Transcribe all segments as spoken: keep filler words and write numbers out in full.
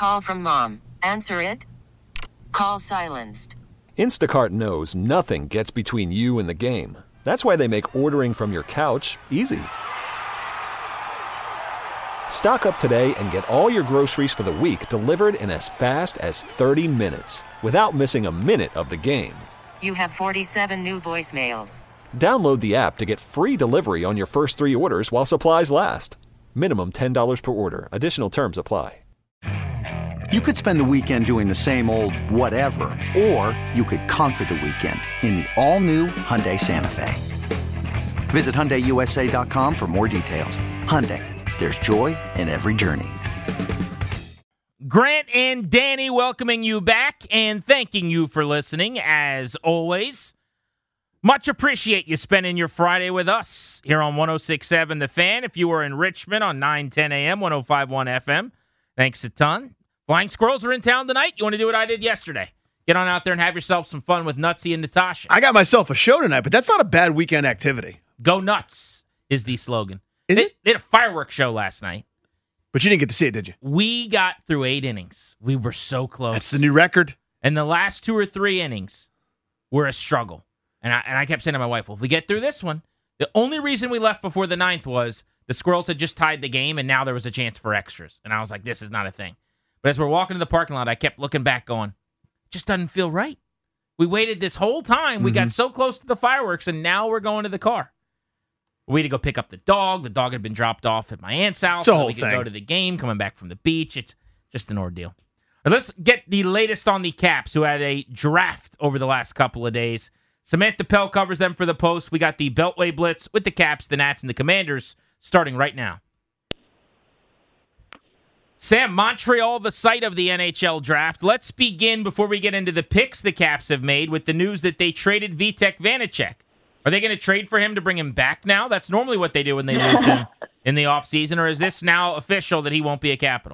Call from mom. Answer it. Call silenced. Instacart knows nothing gets between you and the game. That's why they make ordering from your couch easy. Stock up today and get all your groceries for the week delivered in as fast as thirty minutes without missing a minute of the game. You have forty-seven new voicemails. Download the app to get free delivery on your first three orders while supplies last. Minimum ten dollars per order. Additional terms apply. You could spend the weekend doing the same old whatever, or you could conquer the weekend in the all-new Hyundai Santa Fe. Visit Hyundai U S A dot com for more details. Hyundai, there's joy in every journey. Grant and Danny welcoming you back and thanking you for listening, as always. Much appreciate you spending your Friday with us here on one oh six point seven The Fan. If you were in Richmond on nine ten a.m., one oh five point one F M, thanks a ton. Flying Squirrels are in town tonight. You want to do what I did yesterday? Get on out there and have yourself some fun with Nutsy and Natasha. I got myself a show tonight, but that's not a bad weekend activity. Go nuts is the slogan. Is they, it? They had a fireworks show last night. But you didn't get to see it, did you? We got through eight innings. We were so close. That's the new record. And the last two or three innings were a struggle. And I, and I kept saying to my wife, well, if we get through this one, the only reason we left before the ninth was the Squirrels had just tied the game, and now there was a chance for extras. And I was like, this is not a thing. But as we're walking to the parking lot, I kept looking back going, it just doesn't feel right. We waited this whole time. We mm-hmm. got so close to the fireworks, and now we're going to the car. We had to go pick up the dog. The dog had been dropped off at my aunt's house so we could thing. go to the game, coming back from the beach. It's just an ordeal. Right, let's get the latest on the Caps, who had a draft over the last couple of days. Samantha Pell covers them for the Post. We got the Beltway Blitz with the Caps, the Nats, and the Commanders starting right now. Sam, Montreal, the site of the N H L draft. Let's begin before we get into the picks the Caps have made with the news that they traded Vitek Vanacek. Are they going to trade for him to bring him back now? That's normally what they do when they lose him in the offseason, or is this now official that he won't be a Capital?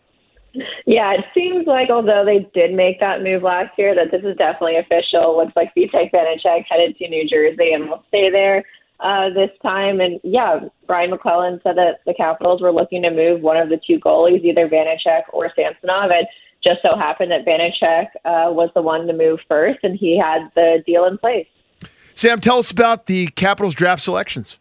Yeah, it seems like although they did make that move last year, that this is definitely official. Looks like Vitek Vanacek headed to New Jersey and will stay there uh, this time. And yeah, Brian McClellan said that the Capitals were looking to move one of the two goalies, either Vanacek or Samsonov. It just so happened that Vanacek uh, was the one to move first, and he had the deal in place. Sam, tell us about the Capitals draft selections.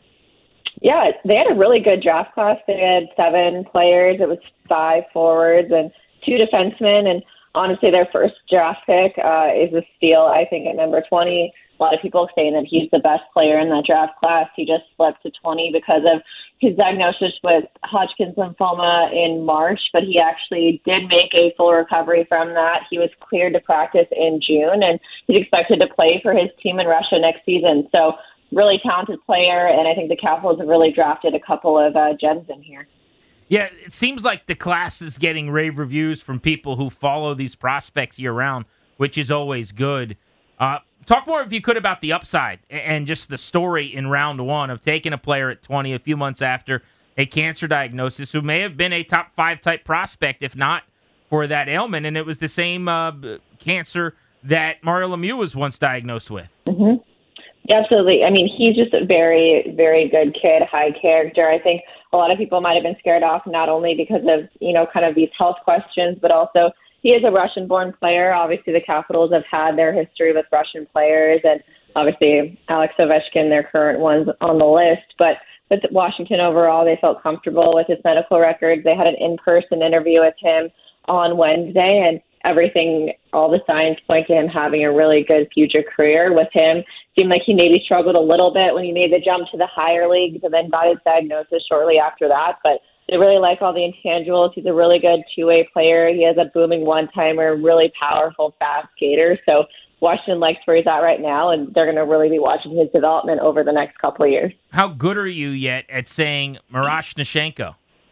Yeah, they had a really good draft class. They had seven players. It was five forwards and two defensemen. And honestly, their first draft pick uh, is a steal, I think, at number twenty. A lot of people saying that he's the best player in that draft class. He just slipped to twenty because of his diagnosis with Hodgkin's lymphoma in March, but he actually did make a full recovery from that. He was cleared to practice in June, and he's expected to play for his team in Russia next season. So really talented player, and I think the Capitals have really drafted a couple of uh, gems in here. Yeah, it seems like the class is getting rave reviews from people who follow these prospects year-round, which is always good. Uh, talk more, if you could, about the upside and just the story in round one of taking a player at twenty, a few months after a cancer diagnosis, who may have been a top five type prospect, if not for that ailment. And it was the same uh, cancer that Mario Lemieux was once diagnosed with. Mm-hmm. Absolutely. I mean, he's just a very, very good kid, high character. I think a lot of people might have been scared off, not only because of, you know, kind of these health questions, but also he is a Russian-born player. Obviously, the Capitals have had their history with Russian players, and obviously Alex Ovechkin, their current ones on the list. But with Washington overall, they felt comfortable with his medical records. They had an in-person interview with him on Wednesday, and everything, all the signs point to him having a really good future career. With him, seemed like he maybe struggled a little bit when he made the jump to the higher leagues and then got his diagnosis shortly after that. But they really like all the intangibles. He's a really good two-way player. He has a booming one-timer, really powerful, fast skater. So Washington likes where he's at right now, and they're going to really be watching his development over the next couple of years. How good are you yet at saying Miroshnichenko?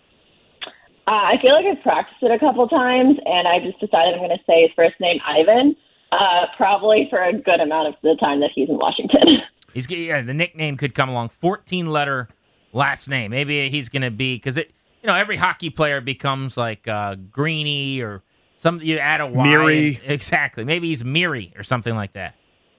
Uh, I feel like I've practiced it a couple times, and I just decided I'm going to say his first name, Ivan, uh, probably for a good amount of the time that he's in Washington. He's yeah, the nickname could come along. fourteen-letter last name. Maybe he's going to be, because it, you know, every hockey player becomes like uh, Greeny or some. You add a Y. Miri. And, exactly. Maybe he's Miri or something like that.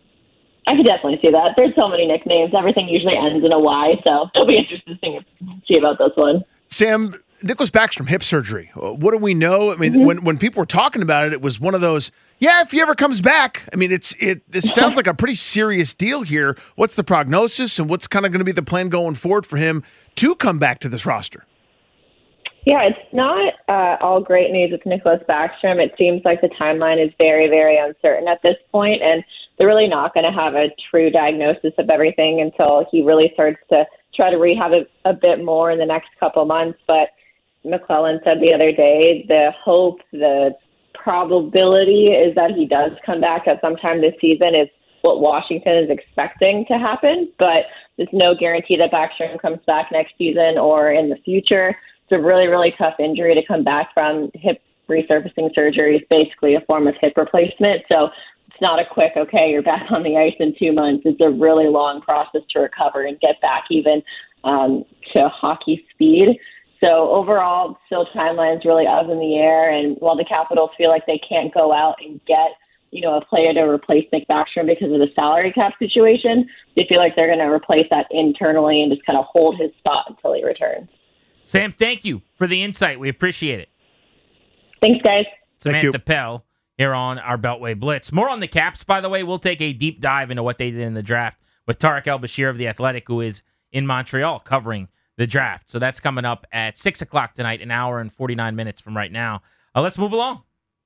I could definitely see that. There's so many nicknames. Everything usually ends in a Y, so it'll be interesting to see about this one. Sam, Nicholas Backstrom, hip surgery. What do we know? I mean, mm-hmm. when when people were talking about it, it was one of those, yeah, if he ever comes back. I mean, it's it. This sounds like a pretty serious deal here. What's the prognosis, and what's kind of going to be the plan going forward for him to come back to this roster? Yeah, it's not uh, all great news with Nicholas Backstrom. It seems like the timeline is very, very uncertain at this point, and they're really not going to have a true diagnosis of everything until he really starts to try to rehab a, a bit more in the next couple months. But McClellan said the other day, the hope, the probability is that he does come back at some time this season is what Washington is expecting to happen. But there's no guarantee that Backstrom comes back next season or in the future. It's a really, really tough injury to come back from. Hip resurfacing surgery is basically a form of hip replacement. So it's not a quick, okay, you're back on the ice in two months. It's a really long process to recover and get back even um, to hockey speed. So overall, still timeline's really up in the air. And while the Capitals feel like they can't go out and get, you know, a player to replace Nick Backstrom because of the salary cap situation, they feel like they're going to replace that internally and just kind of hold his spot until he returns. Sam, thank you for the insight. We appreciate it. Thanks, guys. Samantha Pell here on our Beltway Blitz. More on the Caps, by the way. We'll take a deep dive into what they did in the draft with Tarek El-Bashir of The Athletic, who is in Montreal covering the draft. So that's coming up at six o'clock tonight, an hour and forty-nine minutes from right now. Uh, let's move along.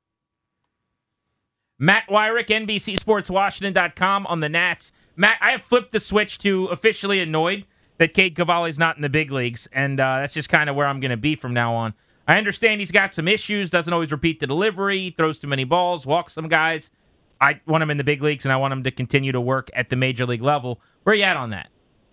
Matt Wyrick, N B C Sports Washington dot com on the Nats. Matt, I have flipped the switch to officially annoyed that Cade Cavalli's not in the big leagues, and uh, that's just kind of where I'm going to be from now on. I understand he's got some issues, doesn't always repeat the delivery, throws too many balls, walks some guys. I want him in the big leagues, and I want him to continue to work at the major league level. Where are you at on that?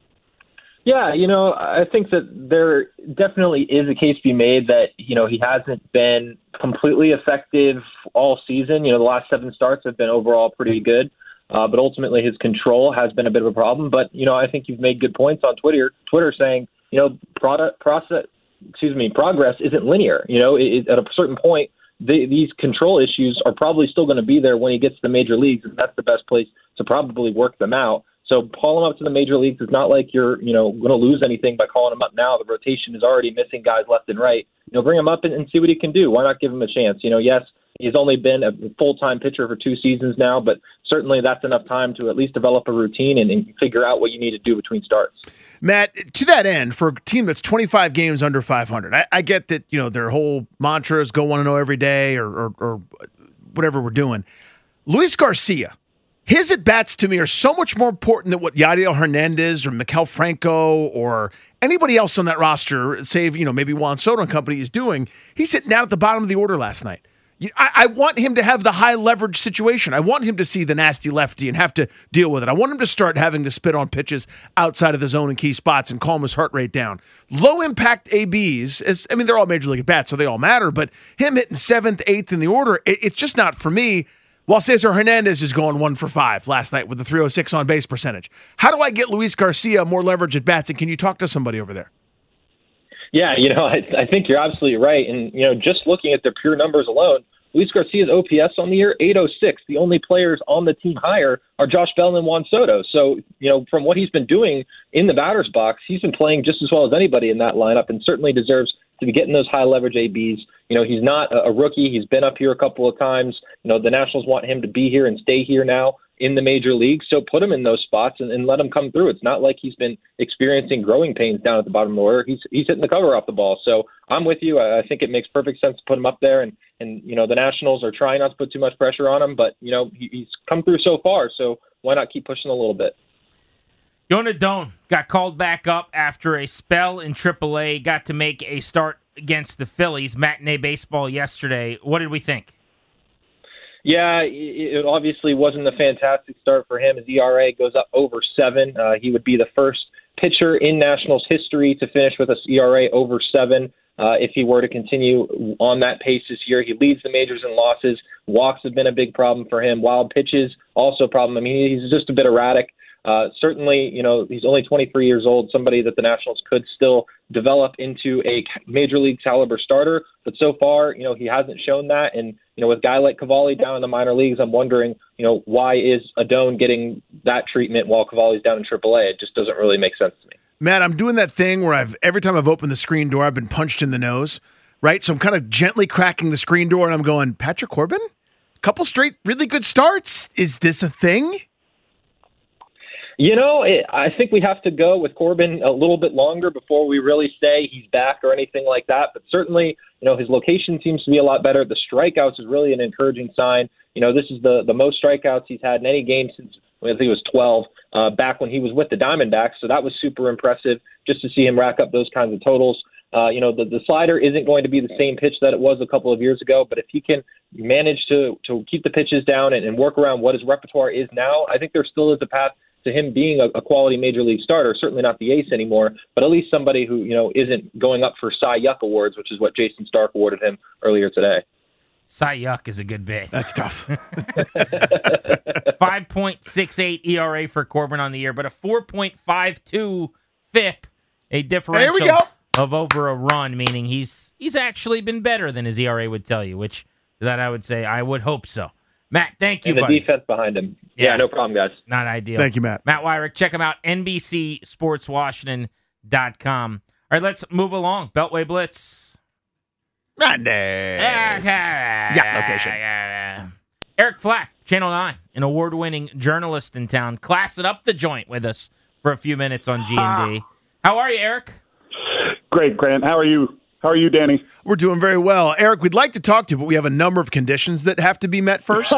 Yeah, you know, I think that there definitely is a case to be made that, you know, he hasn't been completely effective all season. You know, the last seven starts have been overall pretty good. Uh, but ultimately, his control has been a bit of a problem. But, you know, I think you've made good points on Twitter, Twitter saying, you know, product process, excuse me, progress isn't linear. You know, it, it, at a certain point, the, these control issues are probably still going to be there when he gets to the major leagues, and that's the best place to probably work them out. So call him up to the major leagues. It's not like you're, you know, going to lose anything by calling him up now. The rotation is already missing guys left and right. You know, bring him up and, and see what he can do. Why not give him a chance? You know, yes, he's only been a full-time pitcher for two seasons now, but certainly that's enough time to at least develop a routine and, and figure out what you need to do between starts. Matt, to that end, for a team that's twenty-five games under five hundred, I, I get that, you know, their whole mantra is go one and oh every day or, or, or whatever we're doing. Luis Garcia, his at-bats to me are so much more important than what Yadiel Hernandez or Maikel Franco or anybody else on that roster, save, you know, maybe Juan Soto and company is doing. He's sitting down at the bottom of the order last night. I, I want him to have the high leverage situation. I want him to see the nasty lefty and have to deal with it. I want him to start having to spit on pitches outside of the zone in key spots and calm his heart rate down. Low impact A Bs, is, I mean, they're all major league at bats, so they all matter, but him hitting seventh, eighth in the order, it, it's just not for me. While Cesar Hernandez is going one for five last night with the three oh six on base percentage. How do I get Luis Garcia more leverage at bats? And can you talk to somebody over there? Yeah, you know, I, I think you're absolutely right. And, you know, just looking at their pure numbers alone, Luis Garcia's O P S on the year, eight oh six. The only players on the team higher are Josh Bell and Juan Soto. So, you know, from what he's been doing in the batter's box, he's been playing just as well as anybody in that lineup and certainly deserves to be getting those high leverage A Bs. You know, he's not a rookie. He's been up here a couple of times. You know, the Nationals want him to be here and stay here now in the major league. So put him in those spots and, and let him come through. It's not like he's been experiencing growing pains down at the bottom of the order. He's he's hitting the cover off the ball. So I'm with you. I, I think it makes perfect sense to put him up there. And, and, you know, the Nationals are trying not to put too much pressure on him, but, you know, he, he's come through so far. So why not keep pushing a little bit? Yona Doan got called back up after a spell in triple A, got to make a start against the Phillies, matinee baseball yesterday. What did we think? Yeah, it obviously wasn't a fantastic start for him. His E R A goes up over seven. Uh, he would be the first pitcher in Nationals history to finish with an E R A over seven. Uh, if he were to continue on that pace this year, he leads the majors in losses. Walks have been a big problem for him. Wild pitches, also a problem. I mean, he's just a bit erratic. Uh, certainly, you know, he's only twenty-three years old, somebody that the Nationals could still develop into a major league caliber starter. But so far, you know, he hasn't shown that. And, you know, with a guy like Cavalli down in the minor leagues, I'm wondering, you know, why is Adone getting that treatment while Cavalli's down in triple A? It just doesn't really make sense to me. Matt, I'm doing that thing where I've every time I've opened the screen door, I've been punched in the nose, right? So I'm kind of gently cracking the screen door, and I'm going, Patrick Corbin? Couple straight really good starts. Is this a thing? You know, it, I think we have to go with Corbin a little bit longer before we really say he's back or anything like that. But certainly, you know, his location seems to be a lot better. The strikeouts is really an encouraging sign. You know, this is the, the most strikeouts he's had in any game since, I think it was twelve, uh, back when he was with the Diamondbacks. So that was super impressive just to see him rack up those kinds of totals. Uh, you know, the, the slider isn't going to be the same pitch that it was a couple of years ago, but if he can manage to, to keep the pitches down and, and work around what his repertoire is now, I think there still is a path to him being a, a quality major league starter, certainly not the ace anymore, but at least somebody who, you know, isn't going up for Cy Yuck awards, which is what Jason Stark awarded him earlier today. Cy Yuck is a good bit. That's tough. five point six eight E R A for Corbin on the year, but a four point five two F I P, a differential There we go. of over a run, meaning he's he's actually been better than his E R A would tell you, which that I would say I would hope so. Matt, thank you, and the buddy. defense behind him. Yeah. yeah, no problem, guys. Not ideal. Thank you, Matt. Matt Weyrich, check him out, N B C Sports Washington dot com. All right, let's move along. Beltway Blitz. Mondays. Yeah, location. Eric Flack, Channel nine, an award-winning journalist in town, classing up the joint with us for a few minutes on G and D. How are you, Eric? Great, Grant. How are you? How are you, Danny? We're doing very well. Eric, we'd like to talk to you, but we have a number of conditions that have to be met first.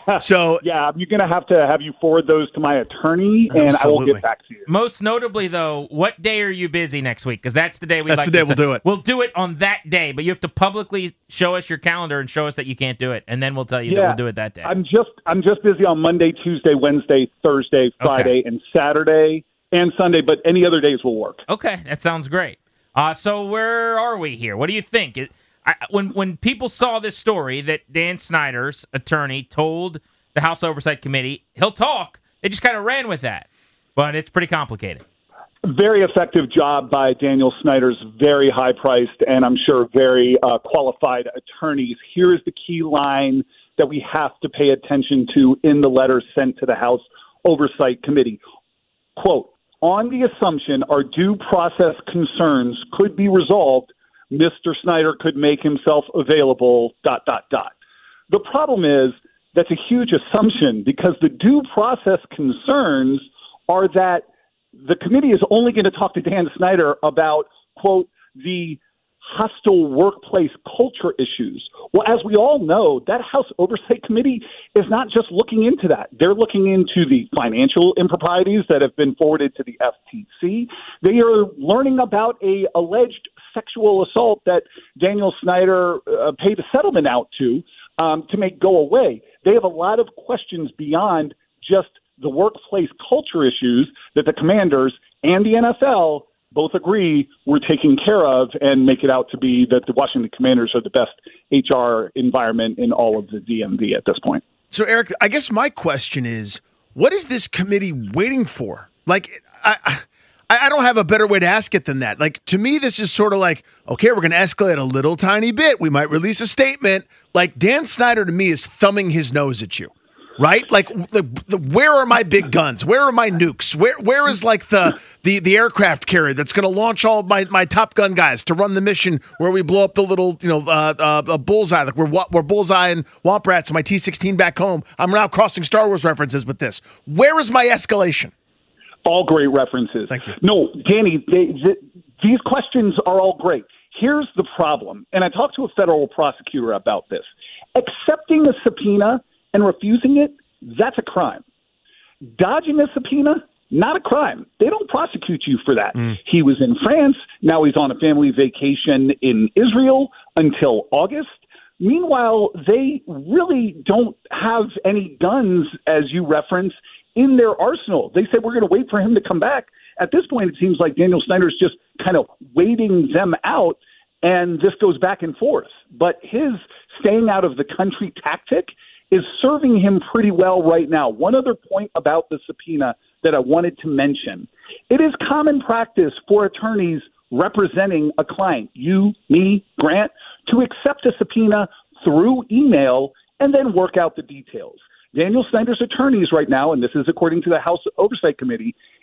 So yeah, I'm going to have to have you forward those to my attorney, and Absolutely. I will get back to you. Most notably, though, what day are you busy next week? Because that's the day we That's like the day to we'll t- do it. We'll do it on that day, but you have to publicly show us your calendar and show us that you can't do it, and then we'll tell you Yeah, that we'll do it that day. I'm just I'm just busy on Monday, Tuesday, Wednesday, Thursday, Friday, Okay. and Saturday, and Sunday, but any other days will work. Okay, that sounds great. Uh, so where are we here? What do you think? It, I, when when people saw this story that Dan Snyder's attorney told the House Oversight Committee he'll talk, they just kind of ran with that. But it's pretty complicated. Very effective job by Daniel Snyder's very high-priced and I'm sure very uh, qualified attorneys. Here is the key line that we have to pay attention to in the letter sent to the House Oversight Committee. Quote, on the assumption our due process concerns could be resolved, Mister Snyder could make himself available, dot, dot, dot. The problem is that's a huge assumption because the due process concerns are that the committee is only going to talk to Dan Snyder about, quote, the hostile workplace culture issues. Well, as we all know, that House Oversight Committee is not just looking into that. They're looking into the financial improprieties that have been forwarded to the F T C. They are learning about a alleged sexual assault that Daniel Snyder uh, paid a settlement out to um, to make go away. They have a lot of questions beyond just the workplace culture issues that the Commanders and the N F L both agree we're taking care of and make it out to be that the Washington Commanders are the best H R environment in all of the D M V at this point. So, Eric, I guess my question is, what is this committee waiting for? Like, I, I, I don't have a better way to ask it than that. Like, to me, this is sort of like, okay, we're going to escalate a little tiny bit. We might release a statement. Like, Dan Snyder, to me, is thumbing his nose at you. Right? Like, the, the, where are my big guns? Where are my nukes? Where Where is, like, the the, the aircraft carrier that's going to launch all my, my Top Gun guys to run the mission where we blow up the little, you know, uh, uh, uh, bullseye? Like, we're, we're Bullseye and Womp Rats and my T sixteen back home. I'm now crossing Star Wars references with this. Where is my escalation? All great references. Thank you. No, Danny, they, they, these questions are all great. Here's the problem, and I talked to a federal prosecutor about this. Accepting a subpoena and refusing it, that's a crime. Dodging a subpoena, not a crime. They don't prosecute you for that. Mm. He was in France. Now he's on a family vacation in Israel until August. Meanwhile, they really don't have any guns, as you reference, in their arsenal. They said, we're going to wait for him to come back. At this point, it seems like Daniel Snyder's just kind of waiting them out, and this goes back and forth. But his staying out of the country tactic is serving him pretty well right now. One other point about the subpoena that I wanted to mention. It is common practice for attorneys representing a client, you, me, Grant, to accept a subpoena through email and then work out the details. Daniel Snyder's attorneys right now, and this is according to the House Oversight Committee,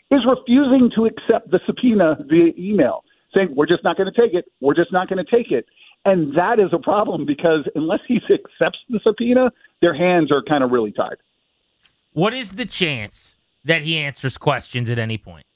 is refusing to accept the subpoena via email, saying, we're just not going to take it. We're just not going to take it. And that is a problem because unless he accepts the subpoena, their hands are kind of really tied. What is the chance that he answers questions at any point?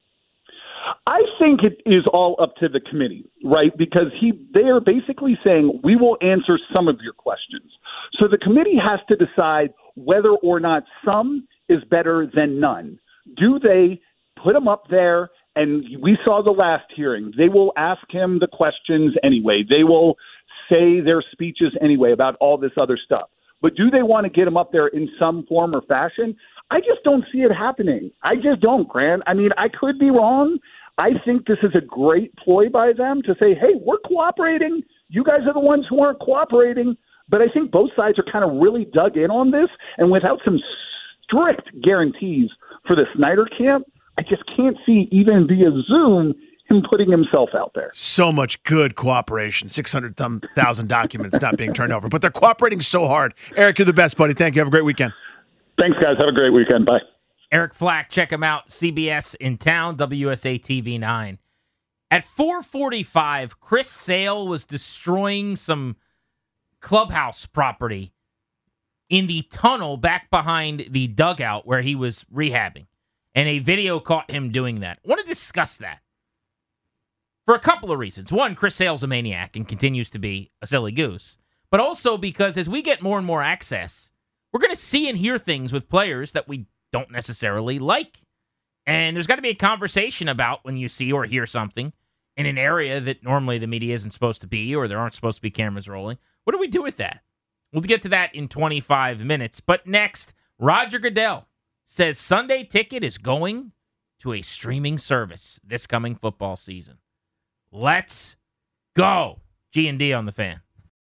I think it is all up to the committee, right? Because he they are basically saying, we will answer some of your questions. So the committee has to decide whether or not some is better than none. Do they put him up there? And we saw the last hearing. They will ask him the questions anyway. They will say their speeches anyway about all this other stuff. But do they want to get him up there in some form or fashion? I just don't see it happening. I just don't, Grant. I mean, I could be wrong. I think this is a great ploy by them to say, hey, we're cooperating. You guys are the ones who aren't cooperating. But I think both sides are kind of really dug in on this. And without some strict guarantees for the Snyder camp, I just can't see, even via Zoom, him putting himself out there. So much good cooperation. six hundred thousand documents not being turned over. But they're cooperating so hard. Eric, you're the best, buddy. Thank you. Have a great weekend. Thanks, guys. Have a great weekend. Bye. Eric Flack, check him out. C B S in town, W S A T V nine. At four forty-five, Chris Sale was destroying some clubhouse property in the tunnel back behind the dugout where he was rehabbing. And a video caught him doing that. I want to discuss that for a couple of reasons. One, Chris Sale's a maniac and continues to be a silly goose. But also because as we get more and more access, we're going to see and hear things with players that we don't necessarily like. And there's got to be a conversation about when you see or hear something in an area that normally the media isn't supposed to be or there aren't supposed to be cameras rolling. What do we do with that? We'll get to that in twenty-five minutes. But next, Roger Goodell says Sunday Ticket is going to a streaming service this coming football season. Let's go. G and D on the Fan.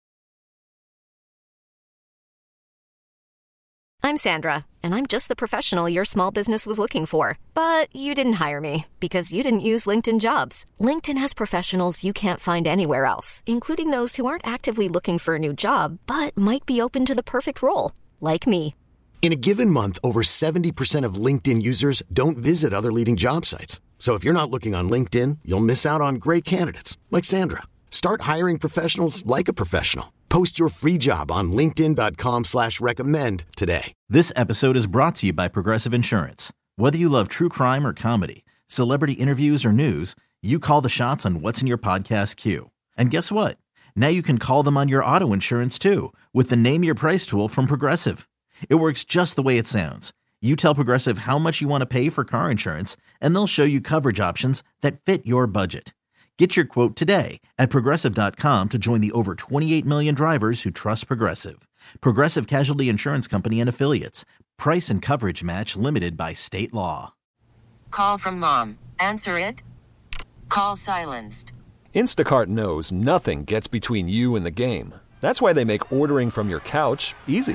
I'm Sandra, and I'm just the professional your small business was looking for. But you didn't hire me because you didn't use LinkedIn Jobs. LinkedIn has professionals you can't find anywhere else, including those who aren't actively looking for a new job, but might be open to the perfect role, like me. In a given month, over seventy percent of LinkedIn users don't visit other leading job sites. So if you're not looking on LinkedIn, you'll miss out on great candidates like Sandra. Start hiring professionals like a professional. Post your free job on linkedin.com slash recommend today. This episode is brought to you by Progressive Insurance. Whether you love true crime or comedy, celebrity interviews or news, you call the shots on what's in your podcast queue. And guess what? Now you can call them on your auto insurance too with the Name Your Price tool from Progressive. It works just the way it sounds. You tell Progressive how much you want to pay for car insurance, and they'll show you coverage options that fit your budget. Get your quote today at Progressive dot com to join the over twenty-eight million drivers who trust Progressive. Progressive Casualty Insurance Company and Affiliates. Price and coverage match limited by state law. Call from mom. Answer it. Call silenced. Instacart knows nothing gets between you and the game. That's why they make ordering from your couch easy.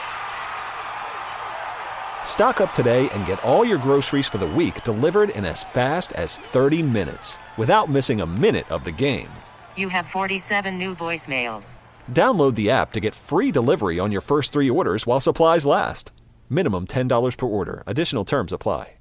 Stock up today and get all your groceries for the week delivered in as fast as thirty minutes without missing a minute of the game. You have forty-seven new voicemails. Download the app to get free delivery on your first three orders while supplies last. Minimum ten dollars per order. Additional terms apply.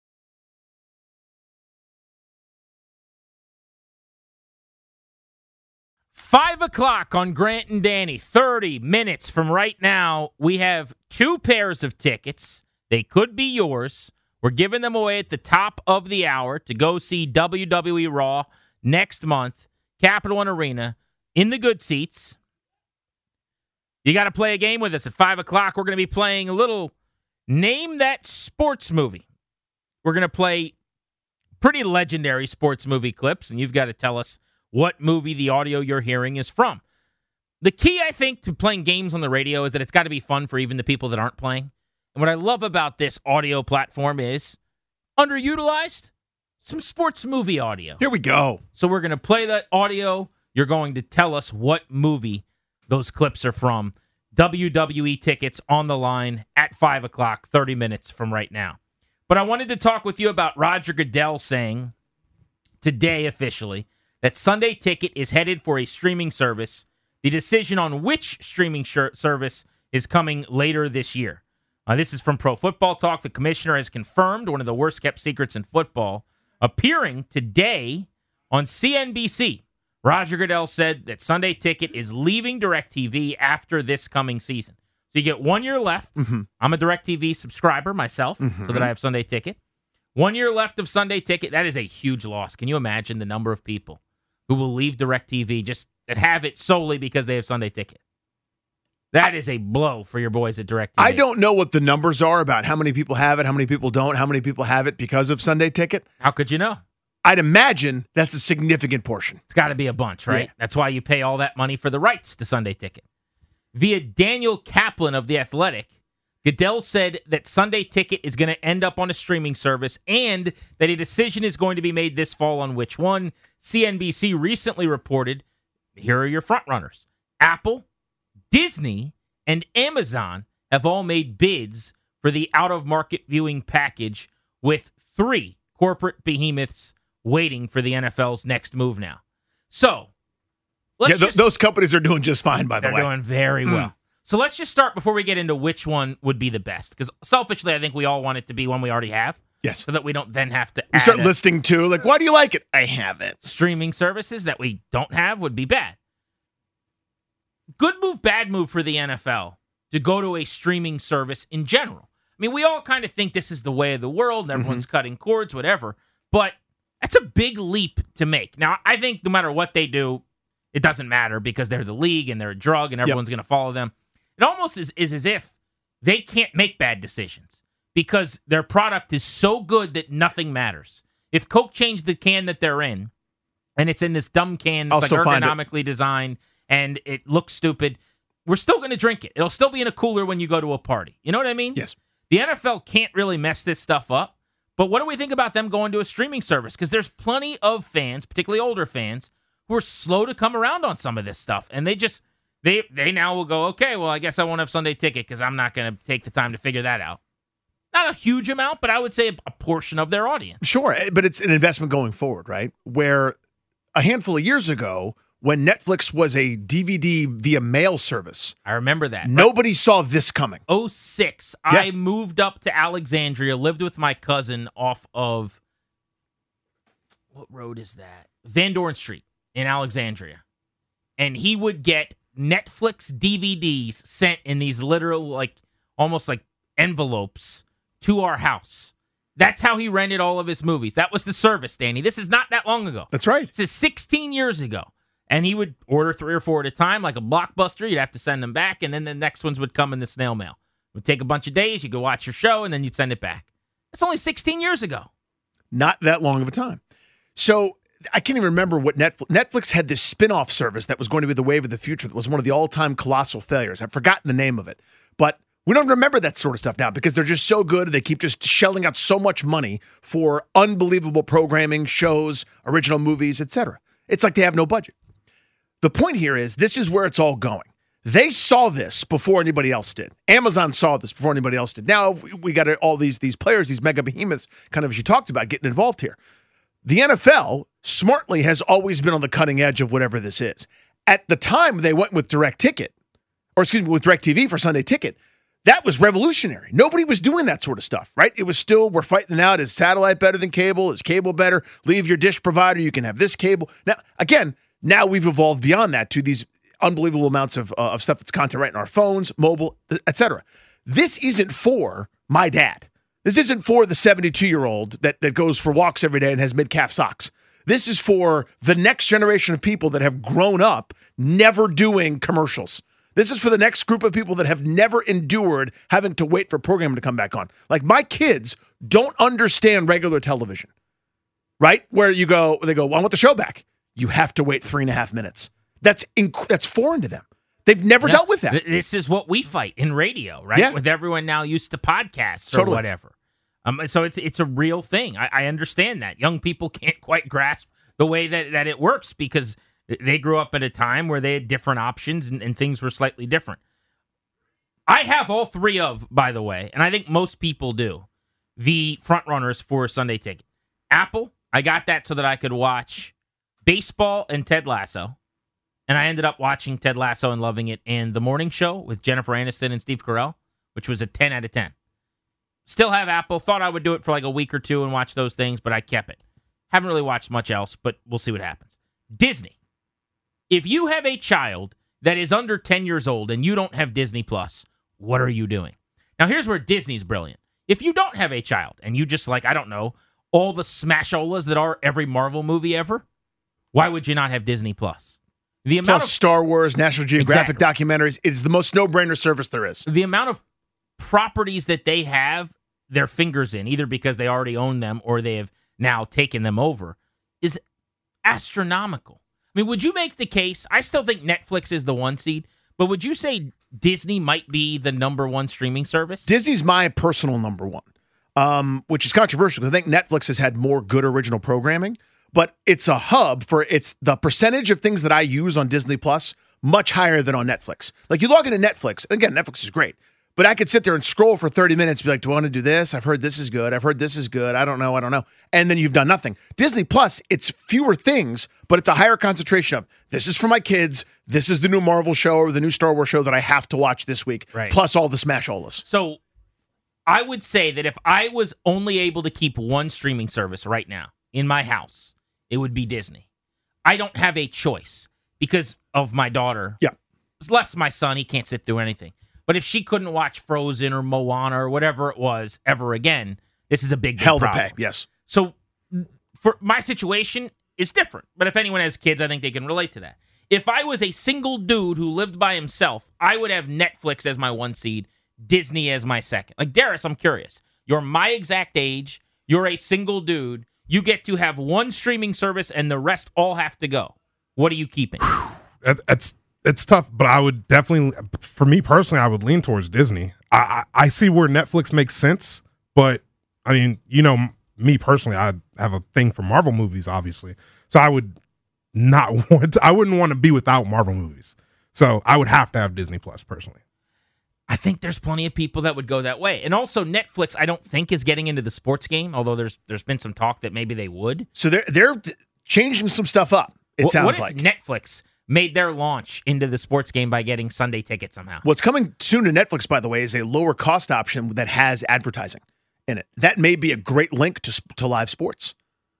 Five o'clock on Grant and Danny, thirty minutes from right now. We have two pairs of tickets. They could be yours. We're giving them away at the top of the hour to go see W W E Raw next month, Capital One Arena, in the good seats. You got to play a game with us at five o'clock. We're going to be playing a little Name That Sports Movie. We're going to play pretty legendary sports movie clips, and you've got to tell us what movie the audio you're hearing is from. The key, I think, to playing games on the radio is that it's got to be fun for even the people that aren't playing. And what I love about this audio platform is underutilized, some sports movie audio. Here we go. So we're going to play that audio. You're going to tell us what movie those clips are from. W W E tickets on the line at five o'clock, thirty minutes from right now. But I wanted to talk with you about Roger Goodell saying today officially that Sunday Ticket is headed for a streaming service. The decision on which streaming sh- service is coming later this year. Uh, this is from Pro Football Talk. The commissioner has confirmed one of the worst-kept secrets in football. Appearing today on C N B C, Roger Goodell said that Sunday Ticket is leaving DirecTV after this coming season. So you get one year left. Mm-hmm. I'm a DirecTV subscriber myself, Mm-hmm. so that I have Sunday Ticket. One year left of Sunday Ticket. That is a huge loss. Can you imagine the number of people who will leave DirecTV just that have it solely because they have Sunday Ticket? That is a blow for your boys at DirecTV. I don't know what the numbers are about how many people have it, how many people don't, how many people have it because of Sunday Ticket. How could you know? I'd imagine that's a significant portion. It's got to be a bunch, right? Yeah. That's why you pay all that money for the rights to Sunday Ticket. Via Daniel Kaplan of The Athletic, Goodell said that Sunday Ticket is going to end up on a streaming service and that a decision is going to be made this fall on which one. C N B C recently reported, here are your frontrunners. Apple, Disney, and Amazon have all made bids for the out-of-market viewing package, with three corporate behemoths waiting for the N F L's next move now. So, let's yeah, th- just, those companies are doing just fine, by the they're way. doing very Mm. well. So let's just start before we get into which one would be the best. Because selfishly, I think we all want it to be one we already have. Yes. So that we don't then have to You add start a- listing too, like, why do you like it? I have it. streaming services that we don't have would be bad. Good move, bad move for the N F L to go to a streaming service in general. I mean, we all kind of think this is the way of the world and everyone's cutting cords, whatever, but that's a big leap to make. Now, I think no matter what they do, it doesn't matter because they're the league and they're a drug and everyone's going to follow them. It almost is, is as if they can't make bad decisions because their product is so good that nothing matters. If Coke changed the can that they're in, and it's in this dumb can I'll that's like still find it. ergonomically designed, and it looks stupid, we're still going to drink it. It'll still be in a cooler when you go to a party. You know what I mean? Yes. The N F L can't really mess this stuff up. But what do we think about them going to a streaming service? Because there's plenty of fans, particularly older fans, who are slow to come around on some of this stuff. And they just, they they now will go, okay, well, I guess I won't have Sunday Ticket because I'm not going to take the time to figure that out. Not a huge amount, but I would say a portion of their audience. Sure, but it's an investment going forward, right? Where a handful of years ago, when Netflix was a D V D via mail service, I remember that. nobody saw this coming. oh six, Yeah. I moved up to Alexandria, lived with my cousin off of, what road is that? Van Dorn Street in Alexandria. And he would get Netflix D V Ds sent in these literal, like, almost like envelopes to our house. That's how he rented all of his movies. That was the service, Danny. This is not that long ago. That's right. This is sixteen years ago. And he would order three or four at a time, like a Blockbuster. You'd have to send them back, and then the next ones would come in the snail mail. It would take a bunch of days. You could watch your show, and then you'd send it back. That's only sixteen years ago. Not that long of a time. So I can't even remember what Netflix, Netflix had this spin-off service that was going to be the wave of the future that was one of the all-time colossal failures. I've forgotten the name of it. But we don't remember that sort of stuff now because they're just so good. They keep just shelling out so much money for unbelievable programming, shows, original movies, et cetera. It's like they have no budget. The point here is this is where it's all going. They saw this before anybody else did. Amazon saw this before anybody else did. Now we- we got all these, these players, these mega behemoths, kind of as you talked about, getting involved here. The N F L, smartly, has always been on the cutting edge of whatever this is. At the time they went with Direct Ticket, or excuse me, with DirecTV for Sunday Ticket, that was revolutionary. Nobody was doing that sort of stuff, right? It was still, we're fighting it out. Is satellite better than cable? Is cable better? Leave your dish provider. You can have this cable. Now, again, now we've evolved beyond that to these unbelievable amounts of, uh, of stuff that's content right in our phones, mobile, et cetera. This isn't for my dad. This isn't for the seventy-two-year-old that, that goes for walks every day and has mid-calf socks. This is for the next generation of people that have grown up never doing commercials. This is for the next group of people that have never endured having to wait for programming to come back on. Like, my kids don't understand regular television, right? Where you go, they go, well, I want the show back. You have to wait three and a half minutes. That's inc- that's foreign to them. They've never Yeah. dealt with that. Th- This is what we fight in radio, right? Yeah. With everyone now used to podcasts or Totally. whatever. Um, so it's it's a real thing. I, I understand that. Young people can't quite grasp the way that, that it works because they grew up at a time where they had different options and, and things were slightly different. I have all three of, by the way, and I think most people do, the front runners for Sunday Ticket. Apple, I got that so that I could watch baseball and Ted Lasso. And I ended up watching Ted Lasso and loving it. And The Morning Show with Jennifer Aniston and Steve Carell which was a ten out of ten. Still have Apple. Thought I would do it for like a week or two and watch those things, but I kept it. Haven't really watched much else, but we'll see what happens. Disney. If you have a child that is under ten years old and you don't have Disney Plus, what are you doing? Now, here's where Disney's brilliant. If you don't have a child and you just like, I don't know, all the smasholas that are every Marvel movie ever, why would you not have Disney Plus? The amount Plus of Star Wars, National Geographic Exactly. documentaries. It's the most no-brainer service there is. the amount of properties that they have their fingers in, either because they already own them or they have now taken them over, is astronomical. I mean, would you make the case? I still think Netflix is the one seed, but would you say Disney might be the number one streaming service? Disney's my personal number one, um, which is controversial because I think Netflix has had more good original programming, but it's a hub for it's the percentage of things that I use on Disney Plus much higher than on Netflix. Like you log into Netflix, and again, Netflix is great, but I could sit there and scroll for thirty minutes and be like, do I want to do this? I've heard this is good. I've heard this is good. I don't know. I don't know. And then you've done nothing. Disney Plus, it's fewer things, but it's a higher concentration of this is for my kids. This is the new Marvel show or the new Star Wars show that I have to watch this week, Right. plus all the smasholas. So I would say that if I was only able to keep one streaming service right now in my house, it would be Disney. I don't have a choice because of my daughter. Yeah. It's less my son. He can't sit through anything. But if she couldn't watch Frozen or Moana or whatever it was ever again, this is a big, big Hell to problem. pay, yes. So for my situation, it's different. But if anyone has kids, I think they can relate to that. If I was a single dude who lived by himself, I would have Netflix as my one seed, Disney as my second. Like, Darius, I'm curious. You're my exact age. You're a single dude. You get to have one streaming service and the rest all have to go. What are you keeping? That, that's it's tough, but I would definitely, for me personally, I would lean towards Disney. I, I, I see where Netflix makes sense, but I mean, you know, me personally, I have a thing for Marvel movies, obviously. So I would not want to, I wouldn't want to be without Marvel movies. So I would have to have Disney Plus personally. I think there's plenty of people that would go that way. And also Netflix, I don't think is getting into the sports game, although there's there's been some talk that maybe they would. So they're they're changing some stuff up, it What- sounds what if like. Netflix made their launch into the sports game by getting Sunday tickets somehow? What's coming soon to Netflix, by the way, is a lower cost option that has advertising in it. That may be a great link to sp- to live sports.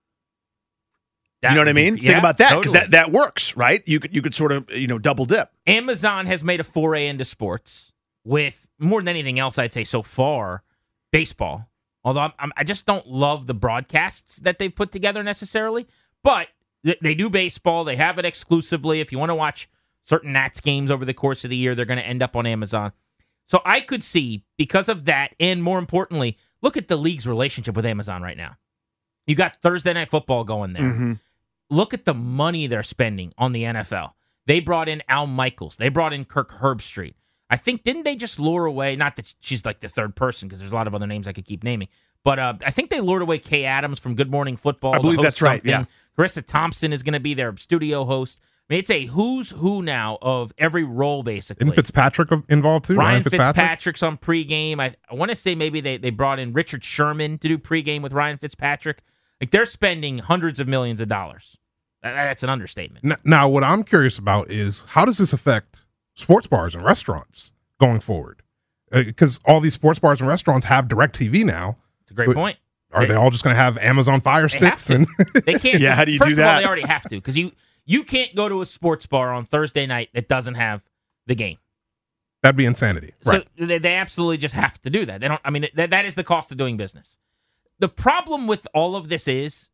That you know what I would be- mean? yeah, Think about that, because totally. that, that works, right? You could you could sort of you know double dip. Amazon has made a foray into sports with, more than anything else, I'd say so far, baseball. Although I'm, I'm, I just don't love the broadcasts that they've put together necessarily. But th- they do baseball. They have it exclusively. If you want to watch certain Nats games over the course of the year, they're going to end up on Amazon. So I could see, because of that, and more importantly, look at the league's relationship with Amazon right now. You got Thursday Night Football going there. Mm-hmm. Look at the money they're spending on the N F L. They brought in Al Michaels. They brought in Kirk Herbstreit. I think, didn't they just lure away, not that she's like the third person, because there's a lot of other names I could keep naming, but uh, I think they lured away Kay Adams from Good Morning Football. I to believe host that's right, something. yeah. Carissa Thompson is going to be their studio host. I mean, it's a who's who now of every role, basically. Isn't Fitzpatrick involved too? Ryan, Ryan Fitzpatrick? Fitzpatrick's on pregame. I, I want to say maybe they, they brought in Richard Sherman to do pregame with Ryan Fitzpatrick. Like, they're spending hundreds of millions of dollars. That- That's an understatement. N- Now, what I'm curious about is how does this affect sports bars and restaurants going forward? Because all these sports bars and restaurants have DirecTV now. It's a great But point. Are They- they all just going to have Amazon Fire They have Sticks? to. And They can't. Yeah, how do you first do of all, that? they already have to, because you you can't go to a sports bar on Thursday night that doesn't have the game. that'd be insanity. So Right. they, they absolutely just have to do that. They don't. I mean, that, that is the cost of doing business. The problem with all of this is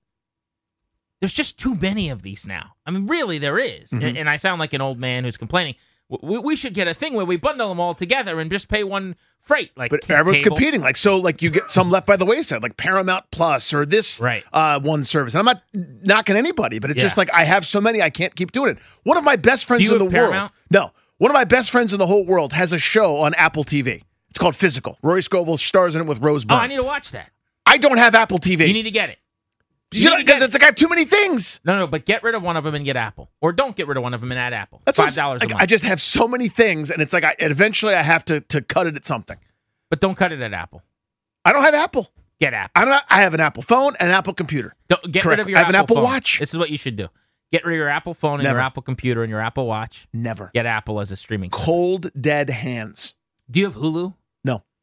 there's just too many of these now. I mean, really, there is. Mm-hmm. And, and I sound like an old man who's complaining. We, we should get a thing where we bundle them all together and just pay one freight. Like, But ca- everyone's cable. competing. Like so, like you get some left by the wayside, like Paramount Plus or this Right. uh, one service. And I'm not knocking anybody, but it's Yeah. just like I have so many, I can't keep doing it. One of my best friends you in the have world. Paramount? No, one of my best friends in the whole world has a show on Apple T V. It's called Physical. Rory Scovel stars in it with Rose Oh, Byrne. I need to watch that. I don't have Apple T V. You need to get it. You need to because get it's like I have too many things. No, no, but get rid of one of them and get Apple. Or don't get rid of one of them and add Apple. That's what I'm five dollars saying. a Like, month. I just have so many things, and it's like I, and eventually I have to to cut it at something. But don't cut it at Apple. I don't have Apple. Get Apple. I don't. I have an Apple phone and an Apple computer. Don't, get Correct. rid of your I have an Apple Apple phone. Watch. This is what you should do. Get rid of your Apple phone and Never. your Apple computer and your Apple Watch. Never. Get Apple as a streaming. Cold dead hands. Do you have Hulu? No.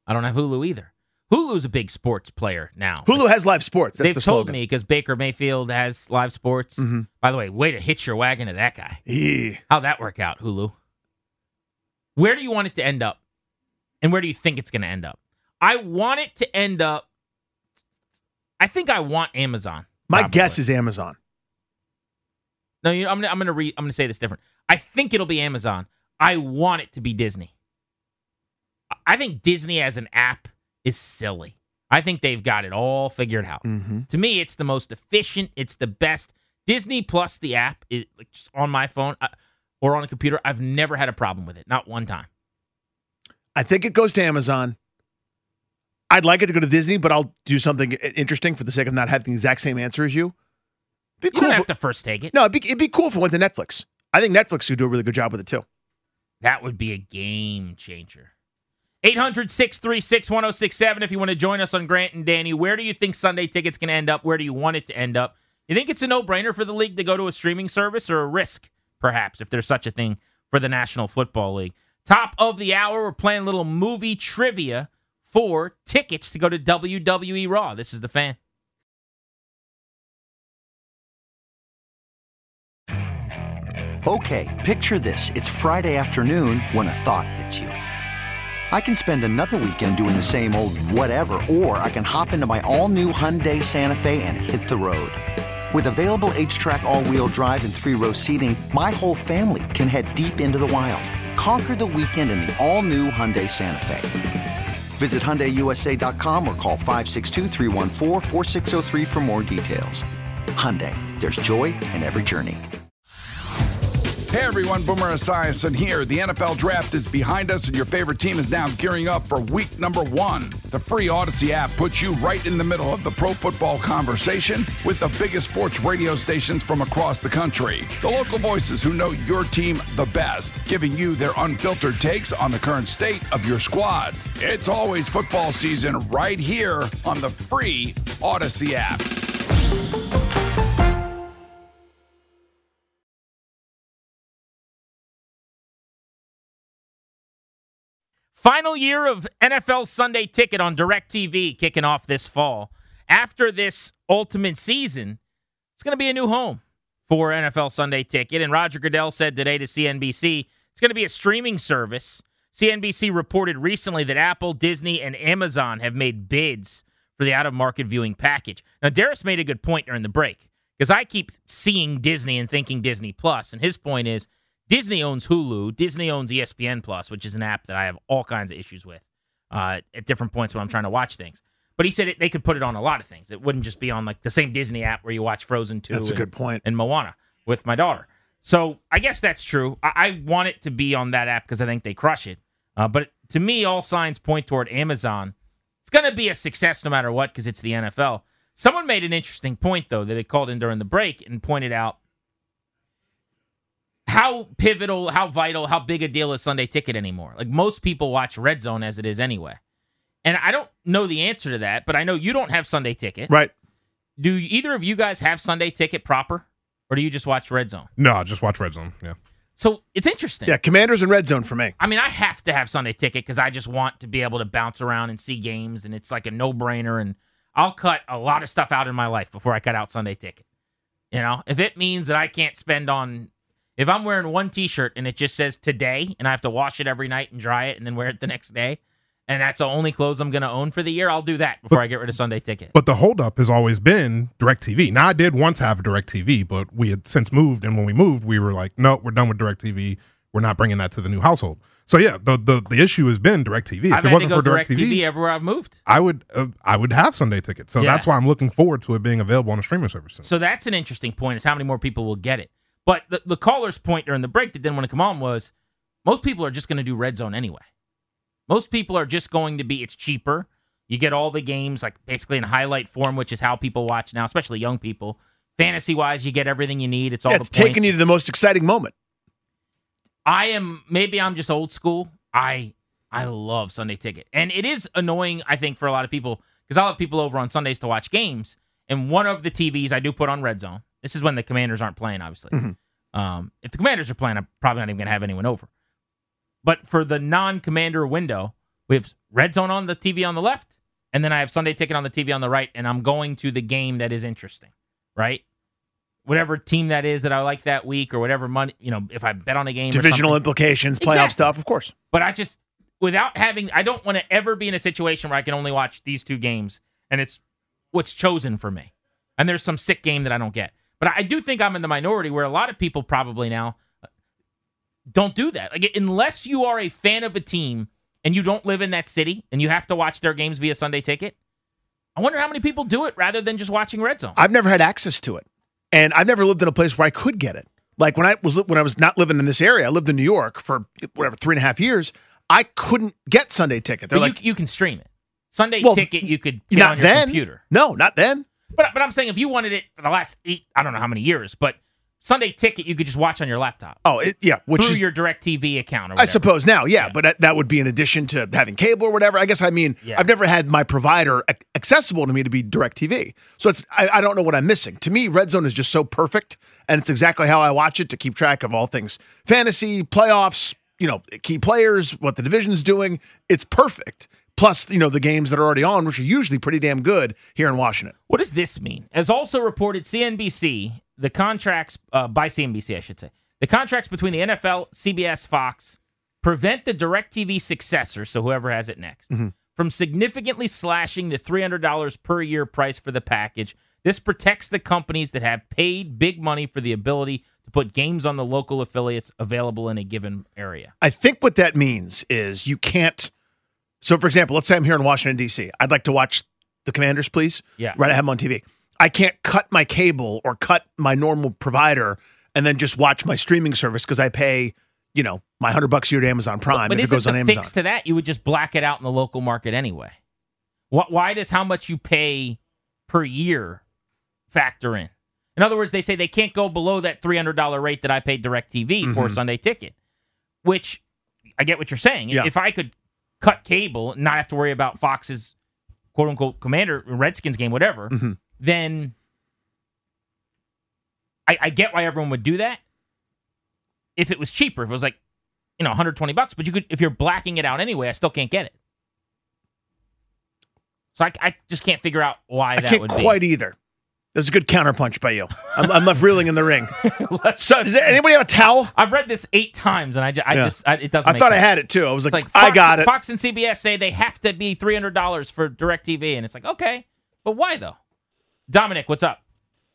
I don't have Hulu either. Hulu's a big sports player now. Hulu has live sports. That's They've the told slogan. me because Baker Mayfield has live sports. Mm-hmm. By the way, way to hitch your wagon to that guy. Yeah. How'd that work out, Hulu? Where do you want it to end up? And where do you think it's going to end up? I want it to end up, I think I want Amazon. My probably. guess is Amazon. No, you know, I'm, I'm going to re, I'm going to say this different. I think it'll be Amazon. I want it to be Disney. I think Disney as an app is silly. I think they've got it all figured out. Mm-hmm. To me, it's the most efficient. It's the best. Disney Plus, the app, is like just on my phone uh, or on a computer. I've never had a problem with it. Not one time. I think it goes to Amazon. I'd like it to go to Disney, but I'll do something interesting for the sake of not having the exact same answer as you. Be You cool don't if- have to first take it. No, it'd be, it'd be cool if it went to Netflix. I think Netflix could do a really good job with it, too. That would be a game changer. eight hundred, six three six, one oh six seven if you want to join us on Grant and Danny. Where do you think Sunday Ticket's going to end up? Where do you want it to end up? You think it's a no-brainer for the league to go to a streaming service or a risk, perhaps, if there's such a thing for the National Football League? Top of the hour, we're playing a little movie trivia for tickets to go to W W E Raw. This is The Fan. Okay, picture this. It's Friday afternoon when a thought hits you. I can spend another weekend doing the same old whatever, or I can hop into my all-new Hyundai Santa Fe and hit the road. With available H-Track all-wheel drive and three-row seating, my whole family can head deep into the wild. Conquer the weekend in the all-new Hyundai Santa Fe. Visit Hyundai U S A dot com or call five six two, three one four, four six zero three for more details. Hyundai, there's joy in every journey. Hey everyone, Boomer Esiason here. The N F L Draft is behind us and your favorite team is now gearing up for week number one. The free Odyssey app puts you right in the middle of the pro football conversation with the biggest sports radio stations from across the country. The local voices who know your team the best, giving you their unfiltered takes on the current state of your squad. It's always football season right here on the free Odyssey app. Final year of N F L Sunday Ticket on DirecTV kicking off this fall. After this ultimate season, it's going to be a new home for N F L Sunday Ticket. And Roger Goodell said today to C N B C, it's going to be a streaming service. C N B C reported recently that Apple, Disney, and Amazon have made bids for the out-of-market viewing package. Now, Darius made a good point during the break, because I keep seeing Disney and thinking Disney Plus, and his point is, Disney owns Hulu. Disney owns E S P N Plus, which is an app that I have all kinds of issues with uh, at different points when I'm trying to watch things. But he said it, they could put it on a lot of things. It wouldn't just be on like the same Disney app where you watch Frozen two. That's a and, good point. And Moana with my daughter. So I guess that's true. I, I want it to be on that app because I think they crush it. Uh, but to me, all signs point toward Amazon. It's going to be a success no matter what because it's the N F L. Someone made an interesting point, though, that it called in during the break and pointed out how pivotal, how vital, how big a deal is Sunday Ticket anymore? Like, most people watch Red Zone as it is anyway. And I don't know the answer to that, but I know you don't have Sunday Ticket. Right. Do either of you guys have Sunday Ticket proper, or do you just watch Red Zone? No, just watch Red Zone, yeah. So it's interesting. Yeah, Commanders and Red Zone for me. I mean, I have to have Sunday Ticket because I just want to be able to bounce around and see games, and it's like a no-brainer, and I'll cut a lot of stuff out in my life before I cut out Sunday Ticket. You know, if it means that I can't spend on... If I'm wearing one T-shirt and it just says today and I have to wash it every night and dry it and then wear it the next day, and that's the only clothes I'm going to own for the year, I'll do that before but, I get rid of Sunday Ticket. But the holdup has always been DirecTV. Now, I did once have DirecTV, but we had since moved, and when we moved, we were like, no, we're done with DirecTV. We're not bringing that to the new household. So, yeah, the the, the issue has been DirecTV. If I've it had wasn't to go for DirecTV, DirecTV everywhere I've moved. I would uh, I would have Sunday Ticket. So yeah. That's why I'm looking forward to it being available on a streaming service soon. So that's an interesting point, is how many more people will get it. But the, the caller's point during the break that didn't want to come on was most people are just going to do Red Zone anyway. Most people are just going to be, it's cheaper. You get all the games like basically in highlight form, which is how people watch now, especially young people. Fantasy-wise, you get everything you need. It's all yeah, the it's points. taking you to the most exciting moment. I am, maybe I'm just old school. I I love Sunday Ticket. And it is annoying, I think, for a lot of people, because I'll have people over on Sundays to watch games, and one of the T Vs I do put on Red Zone. This is when the Commanders aren't playing, obviously. Mm-hmm. Um, if the Commanders are playing, I'm probably not even going to have anyone over. But for the non-Commander window, We have Red Zone on the T V on the left, and then I have Sunday Ticket on the T V on the right, and I'm going to the game that is interesting, right? Whatever team that is that I like that week or whatever money, you know, if I bet on a game. Divisional or implications, playoff exactly. stuff, of course. But I just, without having, I don't want to ever be in a situation where I can only watch these two games, and it's what's chosen for me. And there's some sick game that I don't get. But I do think I'm in the minority where a lot of people probably now don't do that. Like, unless you are a fan of a team and you don't live in that city and you have to watch their games via Sunday Ticket, I wonder how many people do it rather than just watching Red Zone. I've never had access to it. And I've never lived in a place where I could get it. Like when I was when I was not living in this area, I lived in New York for whatever three and a half years. I couldn't get Sunday Ticket. They're but like, you, you can stream it. Sunday well, Ticket you could get not on your then. computer. No, not then. But but I'm saying if you wanted it for the last eight, I don't know how many years, but Sunday Ticket you could just watch on your laptop. Oh, it, yeah, which through is your DirecTV account. Or whatever. I suppose now, yeah, yeah. but that, that would be in addition to having cable or whatever. I guess I mean yeah. I've never had my provider accessible to me to be DirecTV, so it's I, I don't know what I'm missing. To me, Red Zone is just so perfect, and it's exactly how I watch it to keep track of all things fantasy, playoffs, you know, key players, what the division's doing. It's perfect. Plus, you know, the games that are already on, which are usually pretty damn good here in Washington. What does this mean? As also reported C N B C, the contracts, uh, by C N B C, I should say, the contracts between the N F L, C B S, Fox, prevent the DirecTV successor, so whoever has it next, mm-hmm. from significantly slashing the three hundred dollars per year price for the package. This protects the companies that have paid big money for the ability to put games on the local affiliates available in a given area. I think what that means is you can't. So, for example, let's say I'm here in Washington, D C I'd like to watch the Commanders, please. Yeah. Right, I have them on T V. I can't cut my cable or cut my normal provider and then just watch my streaming service because I pay, you know, my hundred bucks a year to Amazon Prime but if it goes on the Amazon. Fix to that, you would just black it out in the local market anyway. What? Why does how much you pay per year factor in? In other words, they say they can't go below that three hundred dollars rate that I paid DirecTV mm-hmm. for a Sunday Ticket, which I get what you're saying. Yeah. If I could cut cable and not have to worry about Fox's quote-unquote Commander, Redskins game, whatever, mm-hmm. then I, I get why everyone would do that. If it was cheaper, if it was like, you know, one hundred twenty bucks, but you could, if you're blacking it out anyway, I still can't get it. So I, I just can't figure out why I that can't would quite be. either. There's a good counterpunch by you. I'm, I'm left reeling in the ring. So, does there, anybody have a towel? I've read this eight times, and I, just, I yeah. just I, it doesn't. I make thought sense. I had it too. I was like, like Fox, I got it. Fox and C B S say they have to be three hundred dollars for DirecTV, and it's like, okay, but why though? Dominic, what's up?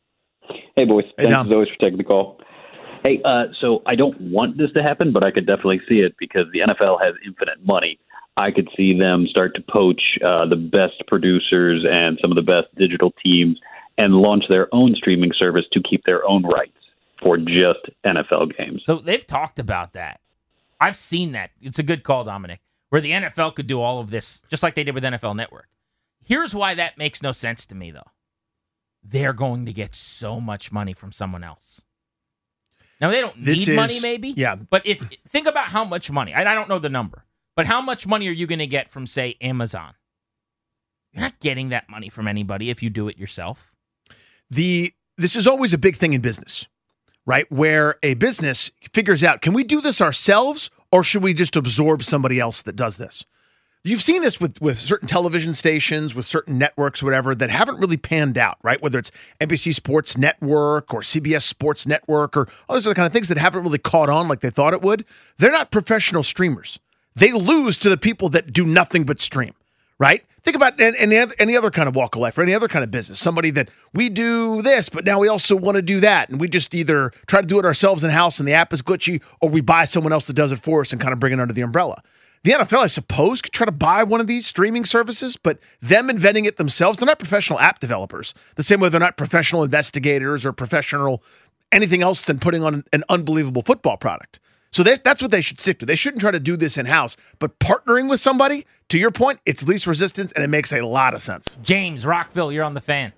Hey boys, hey, thanks Dom. as always for taking the call. Hey, uh, so I don't want this to happen, but I could definitely see it because the N F L has infinite money. I could see them start to poach uh, the best producers and some of the best digital teams and launch their own streaming service to keep their own rights for just N F L games. So they've talked about that. I've seen that. It's a good call, Dominic, where the N F L could do all of this, just like they did with N F L Network. Here's why that makes no sense to me, though. They're going to get so much money from someone else. Now, they don't this need is, money, maybe. Yeah. But if think about how much money. I, I don't know the number. But how much money are you going to get from, say, Amazon? You're not getting that money from anybody if you do it yourself. The this is always a big thing in business, right? Where a business figures out, can we do this ourselves or should we just absorb somebody else that does this? You've seen this with, with certain television stations, with certain networks, whatever, that haven't really panned out, right? Whether it's N B C Sports Network or C B S Sports Network or all those other kind of things that haven't really caught on like they thought it would. They're not professional streamers. They lose to the people that do nothing but stream, right? Think about any other, any other kind of walk of life or any other kind of business. Somebody that we do this, but now we also want to do that. And we just either try to do it ourselves in-house and the app is glitchy, or we buy someone else that does it for us and kind of bring it under the umbrella. The N F L, I suppose, could try to buy one of these streaming services, but them inventing it themselves, they're not professional app developers. The same way they're not professional investigators or professional anything else than putting on an unbelievable football product. So they, that's what they should stick to. They shouldn't try to do this in-house, but partnering with somebody, to your point, it's least resistance, and it makes a lot of sense. James, Rockville, you're on the Fan.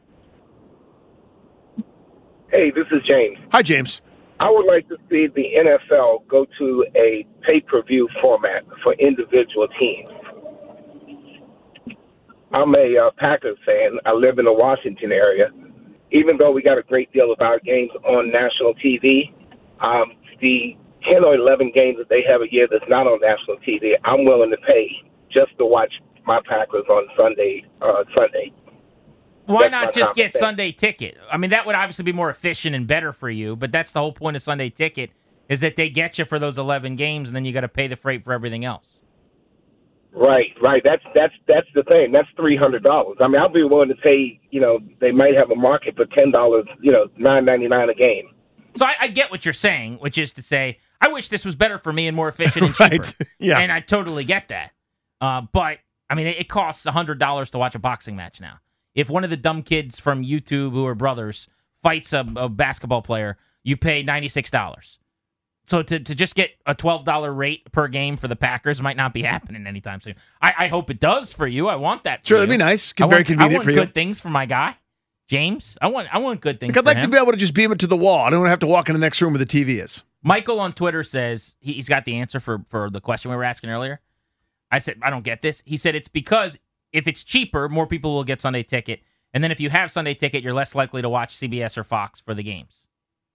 Hey, this is James. Hi, James. I would like to see the N F L go to a pay-per-view format for individual teams. I'm a uh, Packers fan. I live in the Washington area. Even though we got a great deal of our games on national T V, um, the ten or eleven games that they have a year that's not on national T V, I'm willing to pay just to watch my Packers on Sunday. Uh, Sunday. Why That's not my just get conversation. Sunday Ticket? I mean, that would obviously be more efficient and better for you, but that's the whole point of Sunday Ticket is that they get you for those eleven games, and then you got to pay the freight for everything else. Right, right. That's that's that's the thing. That's three hundred dollars. I mean, I'll be willing to pay. You know, they might have a market for ten dollars. You know, nine ninety nine a game. So I, I get what you're saying, which is to say, I wish this was better for me and more efficient and cheaper. Right. Yeah. And I totally get that. Uh, but, I mean, it, it costs one hundred dollars to watch a boxing match now. If one of the dumb kids from YouTube who are brothers fights a, a basketball player, you pay ninety-six dollars. So to, to just get a twelve dollars rate per game for the Packers might not be happening anytime soon. I, I hope it does for you. I want that for Sure, you. that'd be nice. I Very want, convenient I want for you. good things for my guy, James. I want I want good things Like, I'd for like him. to be able to just beam it to the wall. I don't have to walk in the next room where the T V is. Michael on Twitter says he, he's got the answer for, for the question we were asking earlier. I said, I don't get this. He said it's because if it's cheaper, more people will get Sunday Ticket. And then if you have Sunday Ticket, you're less likely to watch C B S or Fox for the games.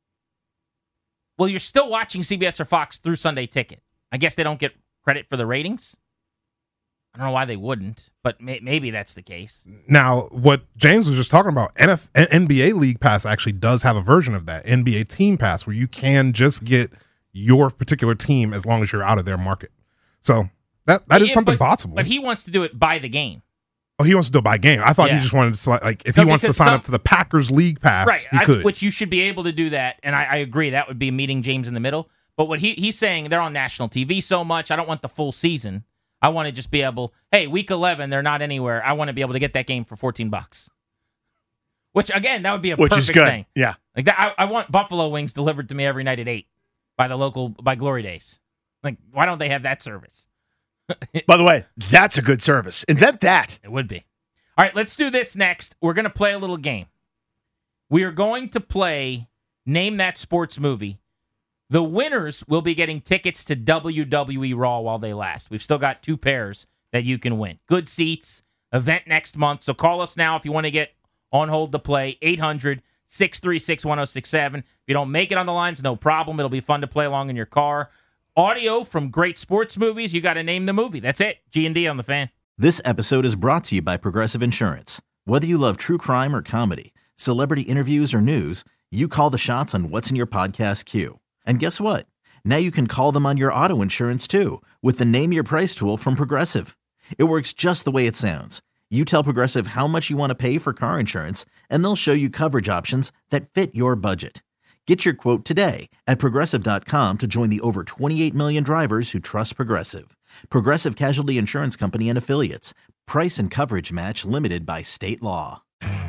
Well, you're still watching C B S or Fox through Sunday Ticket. I guess they don't get credit for the ratings. I don't know why they wouldn't, but may, maybe that's the case. Now, what James was just talking about, N F- N B A League Pass actually does have a version of that, N B A Team Pass, where you can just get your particular team as long as you're out of their market. So that that is Yeah, something but, possible. But he wants to do it by the game. Oh, he wants to do it by game. I thought Yeah. he just wanted to select, like, if No, he wants to because sign some- up to the Packers League Pass, Right, he I- could. which you should be able to do that, and I, I agree. That would be meeting James in the middle. But what he he's saying, they're on national T V so much, I don't want the full season. I want to just be able, hey, week eleven, they're not anywhere. I want to be able to get that game for fourteen bucks. Which, again, that would be a Which perfect is good. thing. Yeah. Like that, I, I want buffalo wings delivered to me every night at eight by the local, by Glory Days. Like, why don't they have that service? By the way, that's a good service. Invent that. It would be. All right, let's do this next. We're going to play a little game. We are going to play Name That Sports Movie. The winners will be getting tickets to W W E Raw while they last. We've still got two pairs that you can win. Good seats, event next month. So call us now if you want to get on hold to play. eight hundred, six three six, one oh six seven. If you don't make it on the lines, no problem. It'll be fun to play along in your car. Audio from great sports movies. You got to name the movie. That's it. G and D on the Fan. This episode is brought to you by Progressive Insurance. Whether you love true crime or comedy, celebrity interviews or news, you call the shots on what's in your podcast queue. And guess what? Now you can call them on your auto insurance too with the Name Your Price tool from Progressive. It works just the way it sounds. You tell Progressive how much you want to pay for car insurance, and they'll show you coverage options that fit your budget. Get your quote today at Progressive dot com to join the over twenty-eight million drivers who trust Progressive. Progressive Casualty Insurance Company and Affiliates. Price and coverage match limited by state law.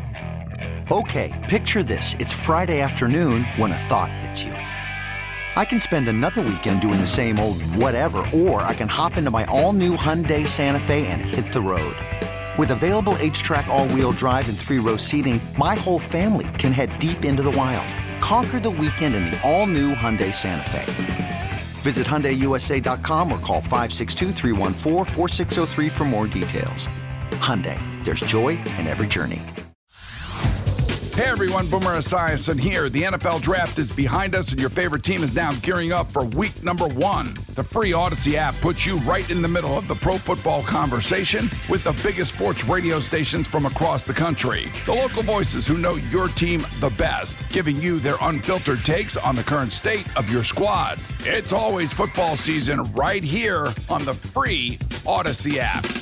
Okay, picture this. It's Friday afternoon when a thought hits you. I can spend another weekend doing the same old whatever, or I can hop into my all-new Hyundai Santa Fe and hit the road. With available H-Track all-wheel drive and three-row seating, my whole family can head deep into the wild. Conquer the weekend in the all-new Hyundai Santa Fe. Visit Hyundai U S A dot com or call five six two, three one four, four six zero three for more details. Hyundai, there's joy in every journey. Hey everyone, Boomer Esiason here. The N F L Draft is behind us and your favorite team is now gearing up for week number one. The free Odyssey app puts you right in the middle of the pro football conversation with the biggest sports radio stations from across the country. The local voices who know your team the best, giving you their unfiltered takes on the current state of your squad. It's always football season right here on the free Odyssey app.